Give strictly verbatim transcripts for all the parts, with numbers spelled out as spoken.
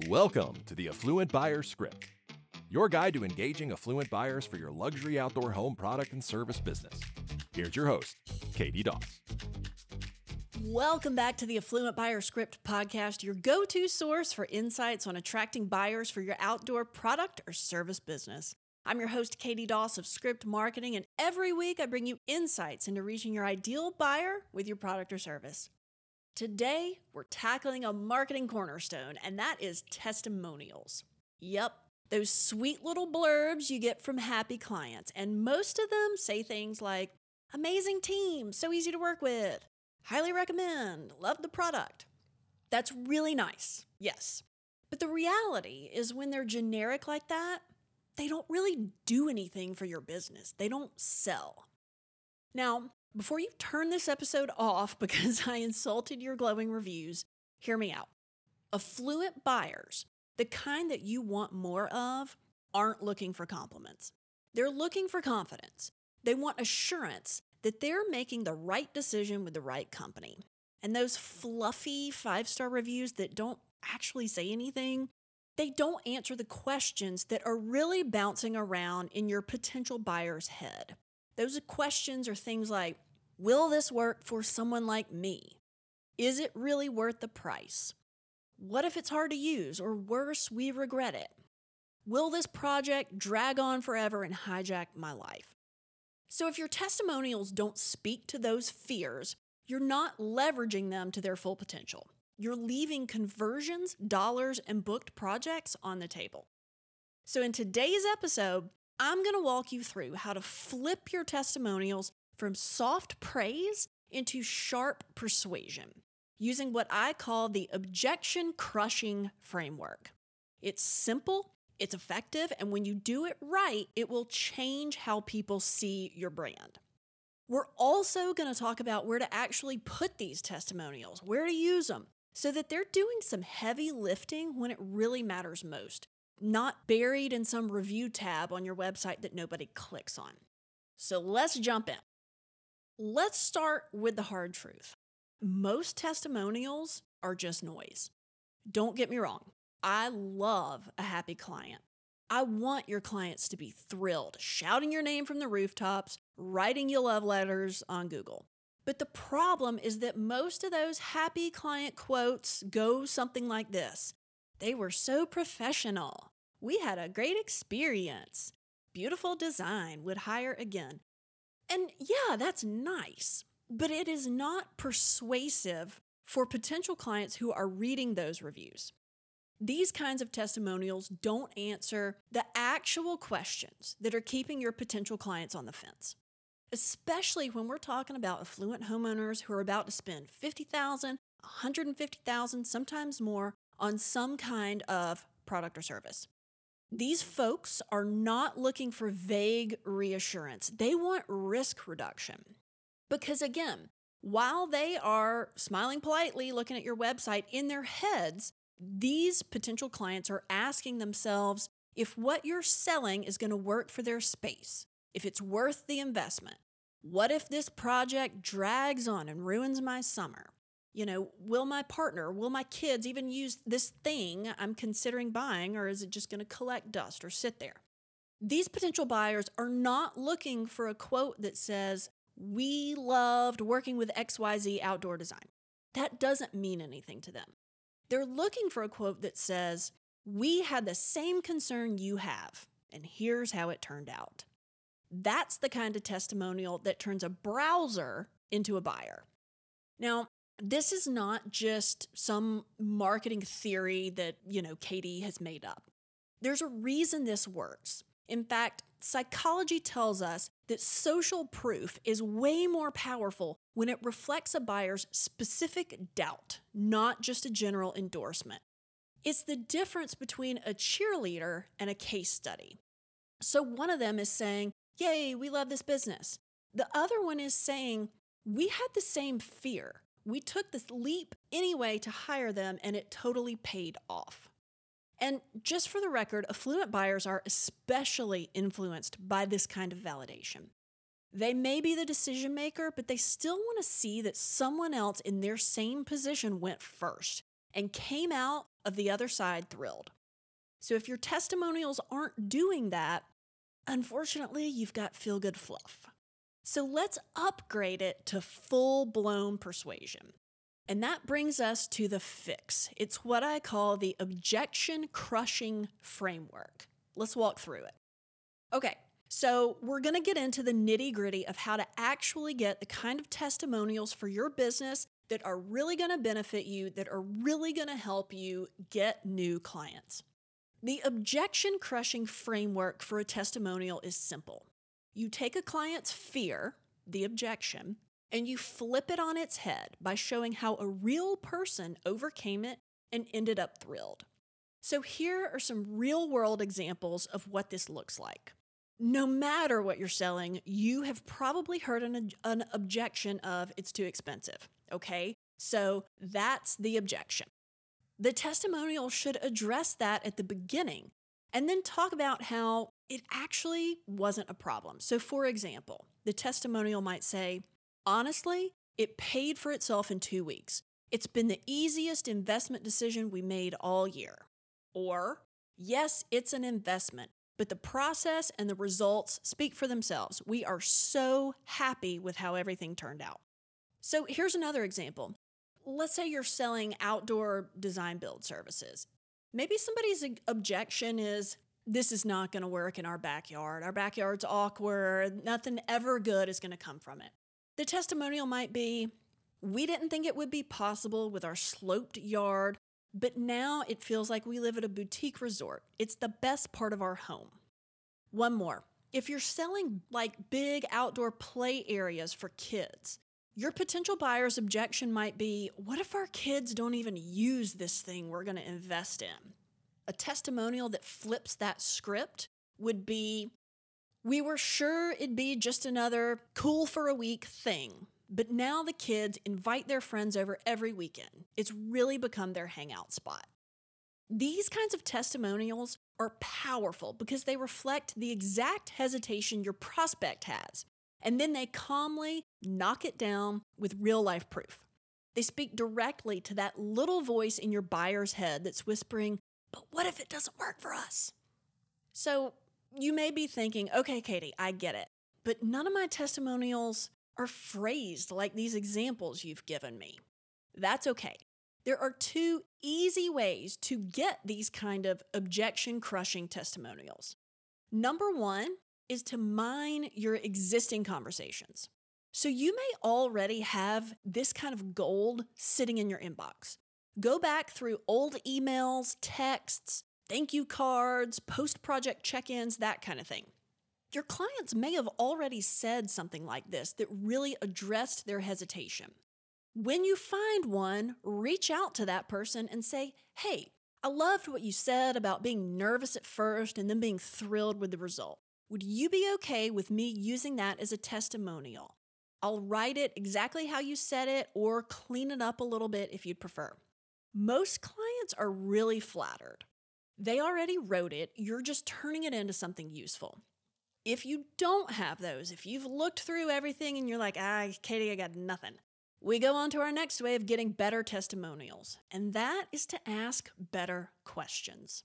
Welcome to the Affluent Buyer Script, your guide to engaging affluent buyers for your luxury outdoor home product and service business. Here's your host, Katie Doss. Welcome back to the Affluent Buyer Script podcast, your go-to source for insights on attracting buyers for your outdoor product or service business. I'm your host, Katie Doss of Script Marketing, and every week I bring you insights into reaching your ideal buyer with your product or service. Today, we're tackling a marketing cornerstone, and that is testimonials. Yep, those sweet little blurbs you get from happy clients, and most of them say things like, amazing team, so easy to work with, highly recommend, love the product. That's really nice, yes. But the reality is when they're generic like that, they don't really do anything for your business. They don't sell. Now, before you turn this episode off because I insulted your glowing reviews, hear me out. Affluent buyers, the kind that you want more of, aren't looking for compliments. They're looking for confidence. They want assurance that they're making the right decision with the right company. And those fluffy five-star reviews that don't actually say anything, they don't answer the questions that are really bouncing around in your potential buyer's head. Those questions are things like, will this work for someone like me? Is it really worth the price? What if it's hard to use, or worse, we regret it? Will this project drag on forever and hijack my life? So if your testimonials don't speak to those fears, you're not leveraging them to their full potential. You're leaving conversions, dollars, and booked projects on the table. So in today's episode, I'm going to walk you through how to flip your testimonials from soft praise into sharp persuasion, using what I call the objection-crushing framework. It's simple, it's effective, and when you do it right, it will change how people see your brand. We're also going to talk about where to actually put these testimonials, where to use them, so that they're doing some heavy lifting when it really matters most, not buried in some review tab on your website that nobody clicks on. So let's jump in. Let's start with the hard truth. Most testimonials are just noise. Don't get me wrong. I love a happy client. I want your clients to be thrilled, shouting your name from the rooftops, writing you love letters on Google. But the problem is that most of those happy client quotes go something like this. They were so professional. We had a great experience. Beautiful design, would hire again. And yeah, that's nice, but it is not persuasive for potential clients who are reading those reviews. These kinds of testimonials don't answer the actual questions that are keeping your potential clients on the fence, especially when we're talking about affluent homeowners who are about to spend fifty thousand dollars, one hundred fifty thousand dollars, sometimes more on some kind of product or service. These folks are not looking for vague reassurance. They want risk reduction. Because again, while they are smiling politely looking at your website, in their heads, these potential clients are asking themselves if what you're selling is going to work for their space, if it's worth the investment. What if this project drags on and ruins my summer? You know, will my partner, will my kids even use this thing I'm considering buying, or is it just going to collect dust or sit there? These potential buyers are not looking for a quote that says, we loved working with X Y Z outdoor design. That doesn't mean anything to them. They're looking for a quote that says, we had the same concern you have, and here's how it turned out. That's the kind of testimonial that turns a browser into a buyer. Now, this is not just some marketing theory that, you know, Katie has made up. There's a reason this works. In fact, psychology tells us that social proof is way more powerful when it reflects a buyer's specific doubt, not just a general endorsement. It's the difference between a cheerleader and a case study. So one of them is saying, yay, we love this business. The other one is saying, we had the same fear. We took this leap anyway to hire them, and it totally paid off. And just for the record, affluent buyers are especially influenced by this kind of validation. They may be the decision maker, but they still want to see that someone else in their same position went first and came out of the other side thrilled. So if your testimonials aren't doing that, unfortunately, you've got feel-good fluff. So let's upgrade it to full-blown persuasion. And that brings us to the fix. It's what I call the objection-crushing framework. Let's walk through it. Okay, so we're going to get into the nitty-gritty of how to actually get the kind of testimonials for your business that are really going to benefit you, that are really going to help you get new clients. The objection-crushing framework for a testimonial is simple. You take a client's fear, the objection, and you flip it on its head by showing how a real person overcame it and ended up thrilled. So here are some real-world examples of what this looks like. No matter what you're selling, you have probably heard an, an objection of it's too expensive, okay? So that's the objection. The testimonial should address that at the beginning and then talk about how it actually wasn't a problem. So for example, the testimonial might say, honestly, it paid for itself in two weeks. It's been the easiest investment decision we made all year. Or, yes, it's an investment, but the process and the results speak for themselves. We are so happy with how everything turned out. So here's another example. Let's say you're selling outdoor design build services. Maybe somebody's objection is, this is not going to work in our backyard. Our backyard's awkward. Nothing ever good is going to come from it. The testimonial might be, we didn't think it would be possible with our sloped yard, but now it feels like we live at a boutique resort. It's the best part of our home. One more. If you're selling like big outdoor play areas for kids, your potential buyer's objection might be, what if our kids don't even use this thing we're going to invest in? A testimonial that flips that script would be, we were sure it'd be just another cool for a week thing, but now the kids invite their friends over every weekend. It's really become their hangout spot. These kinds of testimonials are powerful because they reflect the exact hesitation your prospect has, and then they calmly knock it down with real-life proof. They speak directly to that little voice in your buyer's head that's whispering, but what if it doesn't work for us? So you may be thinking, okay, Katie, I get it, but none of my testimonials are phrased like these examples you've given me. That's okay. There are two easy ways to get these kind of objection-crushing testimonials. Number one is to mine your existing conversations. So you may already have this kind of gold sitting in your inbox. Go back through old emails, texts, thank you cards, post-project check-ins, that kind of thing. Your clients may have already said something like this that really addressed their hesitation. When you find one, reach out to that person and say, hey, I loved what you said about being nervous at first and then being thrilled with the result. Would you be okay with me using that as a testimonial? I'll write it exactly how you said it or clean it up a little bit if you'd prefer. Most clients are really flattered. They already wrote it, you're just turning it into something useful. If you don't have those, if you've looked through everything and you're like, ah, Katie, I got nothing, we go on to our next way of getting better testimonials, and that is to ask better questions.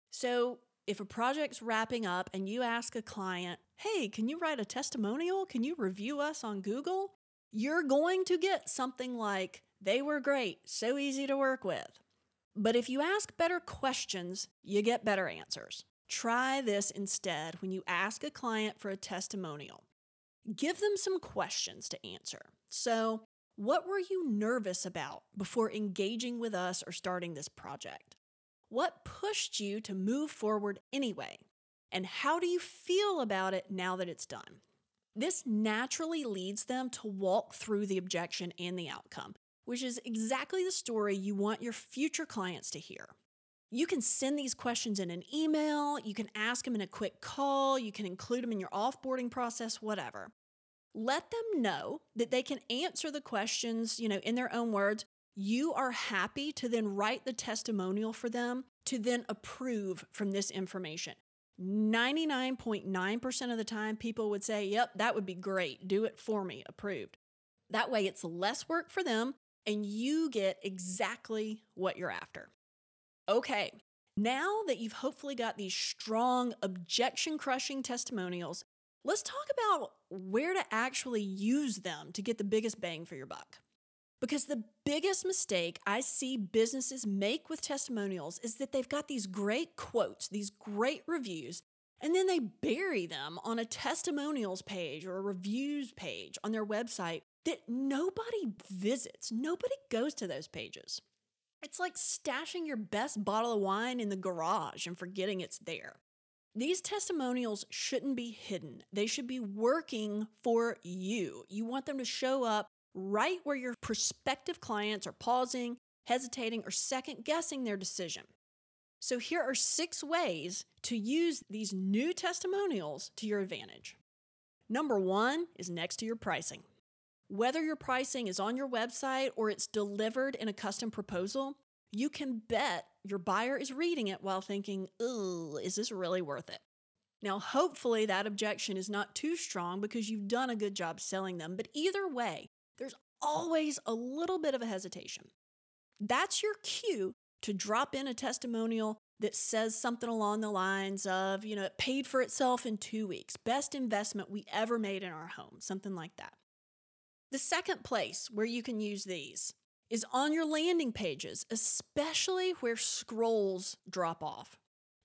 So if a project's wrapping up and you ask a client, hey, can you write a testimonial? Can you review us on Google? You're going to get something like, they were great, so easy to work with. But if you ask better questions, you get better answers. Try this instead when you ask a client for a testimonial. Give them some questions to answer. So, what were you nervous about before engaging with us or starting this project? What pushed you to move forward anyway? And how do you feel about it now that it's done? This naturally leads them to walk through the objection and the outcome, which is exactly the story you want your future clients to hear. You can send these questions in an email, you can ask them in a quick call, you can include them in your offboarding process, whatever. Let them know that they can answer the questions, you know, in their own words. You are happy to then write the testimonial for them to then approve from this information. ninety-nine point nine percent of the time, people would say, yep, that would be great. Do it for me, approved. That way it's less work for them and you get exactly what you're after. Okay, now that you've hopefully got these strong, objection-crushing testimonials, let's talk about where to actually use them to get the biggest bang for your buck. Because the biggest mistake I see businesses make with testimonials is that they've got these great quotes, these great reviews, and then they bury them on a testimonials page or a reviews page on their website that nobody visits. Nobody goes to those pages. It's like stashing your best bottle of wine in the garage and forgetting it's there. These testimonials shouldn't be hidden. They should be working for you. You want them to show up right where your prospective clients are pausing, hesitating, or second-guessing their decision. So here are six ways to use these new testimonials to your advantage. Number one is next to your pricing. Whether your pricing is on your website or it's delivered in a custom proposal, you can bet your buyer is reading it while thinking, "Ugh, is this really worth it?" Now, hopefully that objection is not too strong because you've done a good job selling them, but either way, there's always a little bit of a hesitation. That's your cue to drop in a testimonial that says something along the lines of, you know, it paid for itself in two weeks, best investment we ever made in our home, something like that. The second place where you can use these is on your landing pages, especially where scrolls drop off.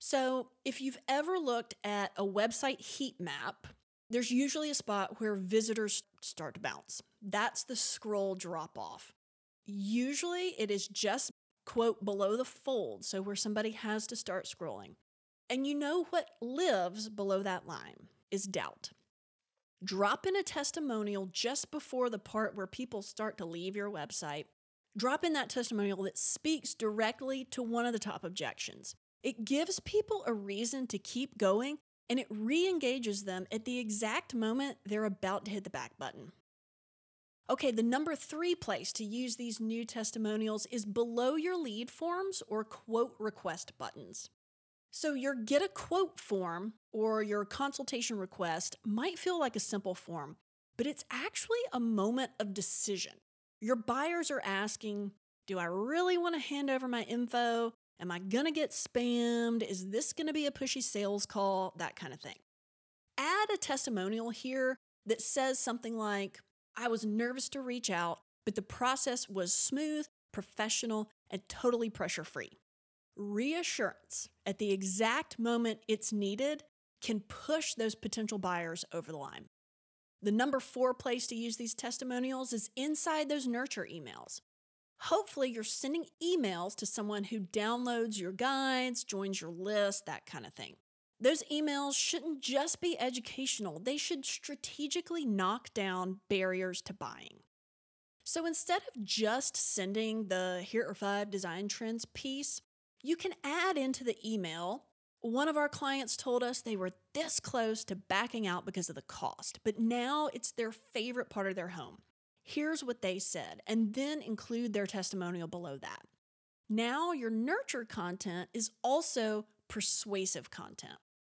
So if you've ever looked at a website heat map, there's usually a spot where visitors start to bounce. That's the scroll drop off. Usually it is just, quote, below the fold, so where somebody has to start scrolling. And you know what lives below that line is doubt. Drop in a testimonial just before the part where people start to leave your website. Drop in that testimonial that speaks directly to one of the top objections. It gives people a reason to keep going, and it re-engages them at the exact moment they're about to hit the back button. Okay, the number three place to use these new testimonials is below your lead forms or quote request buttons. So your get a quote form or your consultation request might feel like a simple form, but it's actually a moment of decision. Your buyers are asking, do I really want to hand over my info? Am I going to get spammed? Is this going to be a pushy sales call? That kind of thing. Add a testimonial here that says something like, I was nervous to reach out, but the process was smooth, professional, and totally pressure-free. Reassurance at the exact moment it's needed can push those potential buyers over the line. The number four place to use these testimonials is inside those nurture emails. Hopefully you're sending emails to someone who downloads your guides, joins your list, that kind of thing. Those emails shouldn't just be educational. They should strategically knock down barriers to buying. So instead of just sending the here are five design trends piece, you can add into the email, one of our clients told us they were this close to backing out because of the cost, but now it's their favorite part of their home. Here's what they said, and then include their testimonial below that. Now your nurture content is also persuasive content.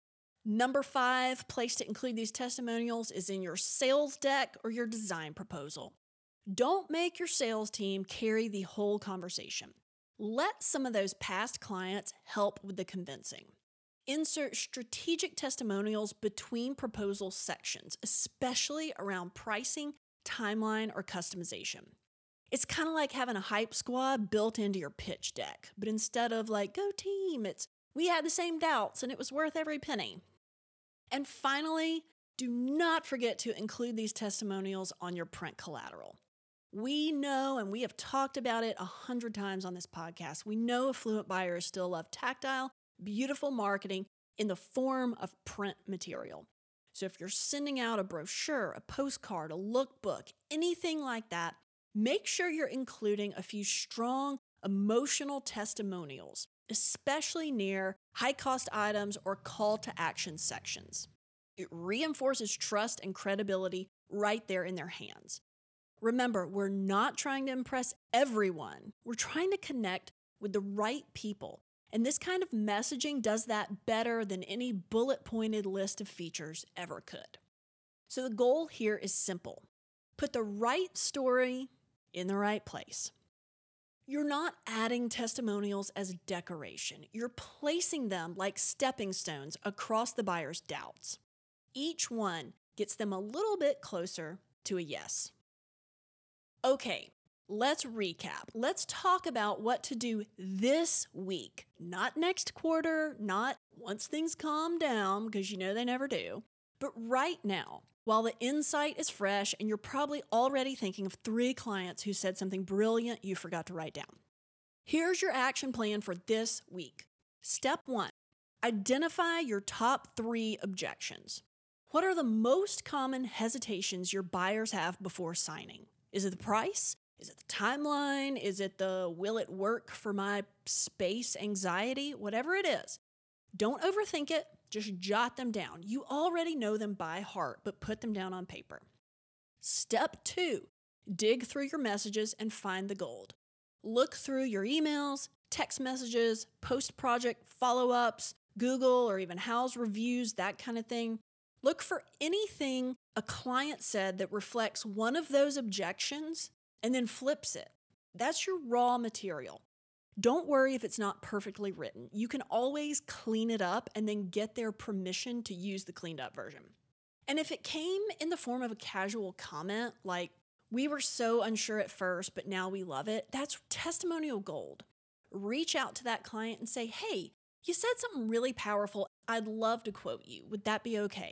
Number five place to include these testimonials is in your sales deck or your design proposal. Don't make your sales team carry the whole conversation. Let some of those past clients help with the convincing. Insert strategic testimonials between proposal sections, especially around pricing, timeline, or customization. It's kind of like having a hype squad built into your pitch deck, but instead of like, go team, it's we had the same doubts and it was worth every penny. And finally, do not forget to include these testimonials on your print collateral. We know, and we have talked about it a hundred times on this podcast, we know affluent buyers still love tactile, beautiful marketing in the form of print material. So if you're sending out a brochure, a postcard, a lookbook, anything like that, make sure you're including a few strong emotional testimonials, especially near high-cost items or call to action sections. It reinforces trust and credibility right there in their hands. Remember, we're not trying to impress everyone. We're trying to connect with the right people. And this kind of messaging does that better than any bullet-pointed list of features ever could. So the goal here is simple. Put the right story in the right place. You're not adding testimonials as decoration. You're placing them like stepping stones across the buyer's doubts. Each one gets them a little bit closer to a yes. Okay, let's recap. Let's talk about what to do this week. Not next quarter, not once things calm down, because you know they never do, but right now, while the insight is fresh and you're probably already thinking of three clients who said something brilliant you forgot to write down. Here's your action plan for this week. Step one, identify your top three objections. What are the most common hesitations your buyers have before signing? Is it the price? Is it the timeline? Is it the will it work for my space anxiety? Whatever it is, don't overthink it. Just jot them down. You already know them by heart, but put them down on paper. Step two, dig through your messages and find the gold. Look through your emails, text messages, post-project follow-ups, Google or even Houzz reviews, that kind of thing. Look for anything a client said that reflects one of those objections and then flips it. That's your raw material. Don't worry if it's not perfectly written. You can always clean it up and then get their permission to use the cleaned up version. And if it came in the form of a casual comment, like, we were so unsure at first, but now we love it, that's testimonial gold. Reach out to that client and say, hey, you said something really powerful. I'd love to quote you. Would that be okay?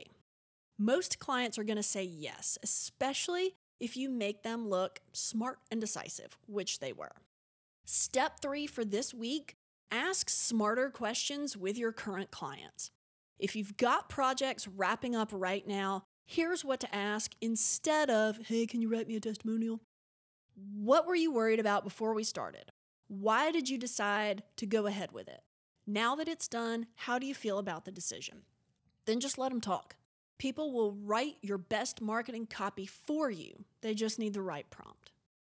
Most clients are going to say yes, especially if you make them look smart and decisive, which they were. Step three for this week, ask smarter questions with your current clients. If you've got projects wrapping up right now, here's what to ask instead of, hey, can you write me a testimonial? What were you worried about before we started? Why did you decide to go ahead with it? Now that it's done, how do you feel about the decision? Then just let them talk. People will write your best marketing copy for you. They just need the right prompt.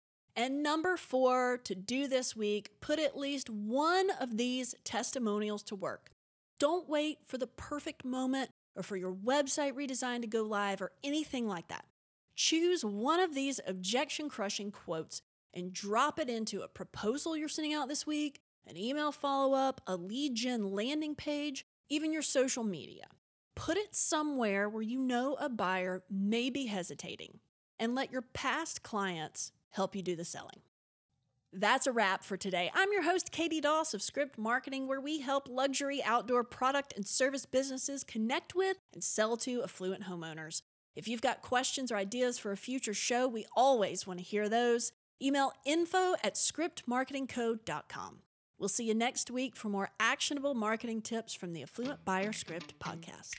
And number four, to do this week, put at least one of these testimonials to work. Don't wait for the perfect moment or for your website redesign to go live or anything like that. Choose one of these objection-crushing quotes and drop it into a proposal you're sending out this week, an email follow-up, a lead gen landing page, even your social media. Put it somewhere where you know a buyer may be hesitating, and let your past clients help you do the selling. That's a wrap for today. I'm your host, Katie Doss of Script Marketing, where we help luxury outdoor product and service businesses connect with and sell to affluent homeowners. If you've got questions or ideas for a future show, we always want to hear those. Email info at script marketing co dot com. We'll see you next week for more actionable marketing tips from the Affluent Buyer Script podcast.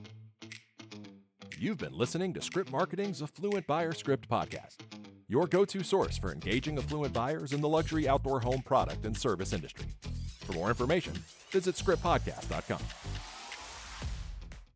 You've been listening to Script Marketing's Affluent Buyer Script podcast, your go-to source for engaging affluent buyers in the luxury outdoor home product and service industry. For more information, visit script podcast dot com.